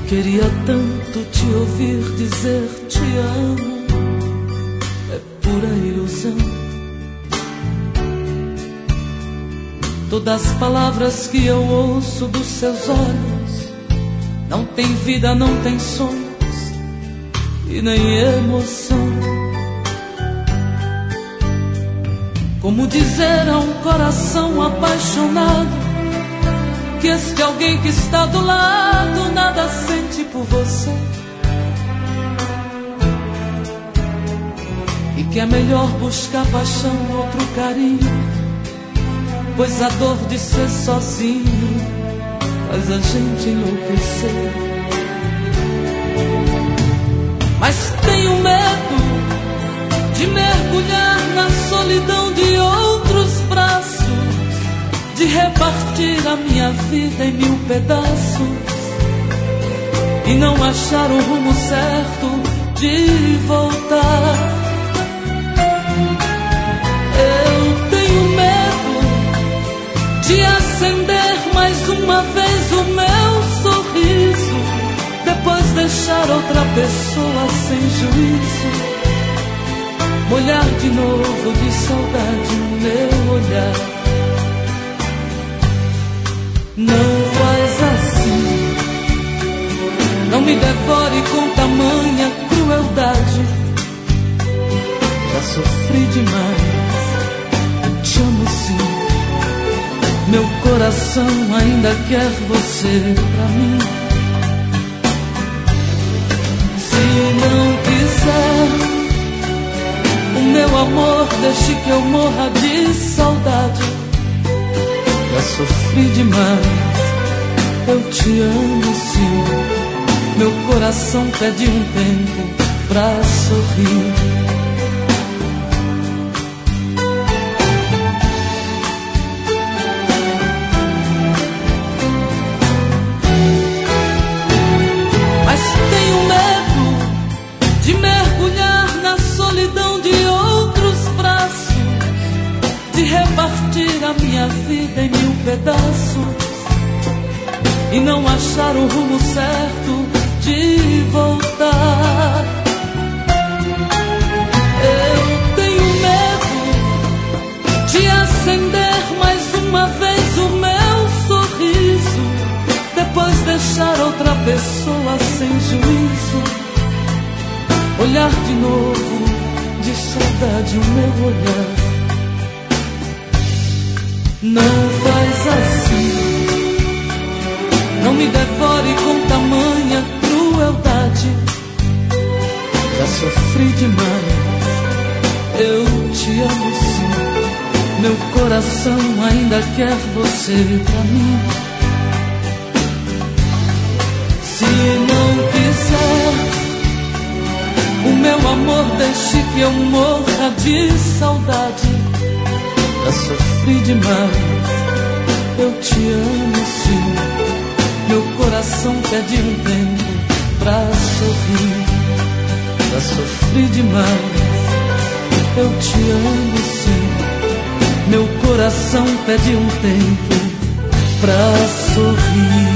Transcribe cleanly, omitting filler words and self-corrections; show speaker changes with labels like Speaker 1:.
Speaker 1: Queria tanto te ouvir dizer te amo, é pura ilusão. Todas as palavras que eu ouço dos seus olhos não tem vida, não tem sonhos e nem emoção. Como dizer a um coração apaixonado que este alguém que está do lado nada sente por você, e que é melhor buscar paixão, outro carinho, pois a dor de ser sozinho faz a gente enlouquecer. Mas tenho medo de mergulhar na solidão de outros braços, de repartir a minha vida em 1000 pedaços e não achar o rumo certo de voltar. Eu tenho medo de acender mais uma vez o meu sorriso, depois deixar outra pessoa sem juízo, molhar de novo de saudade o meu olhar. Não faz assim, não me devore com tamanha crueldade. Já sofri demais, eu te amo sim. Meu coração ainda quer você pra mim. Se não quiser o meu amor, deixe que eu morra de saudade. Já sofri demais, eu te amo sim. Meu coração pede um tempo pra sorrir. Mas tenho medo de mergulhar na solidão de outros braços, de repartir a minha vida em 1000 pedaços e não achar o rumo certo de voltar. Eu tenho medo de acender mais uma vez o meu sorriso, depois deixar outra pessoa sem juízo, olhar de novo de saudade o meu olhar. Não faz assim, não me devore com tamanha crueldade. Já sofri demais, eu te amo sim. Meu coração ainda quer você pra mim. Se não quiser o meu amor, deixe que eu morra de saudade. Já sofri demais, eu te amo sim. Meu coração pede um tempo pra sorrir. Já sofri demais, eu te amo sim. Meu coração pede um tempo pra sorrir.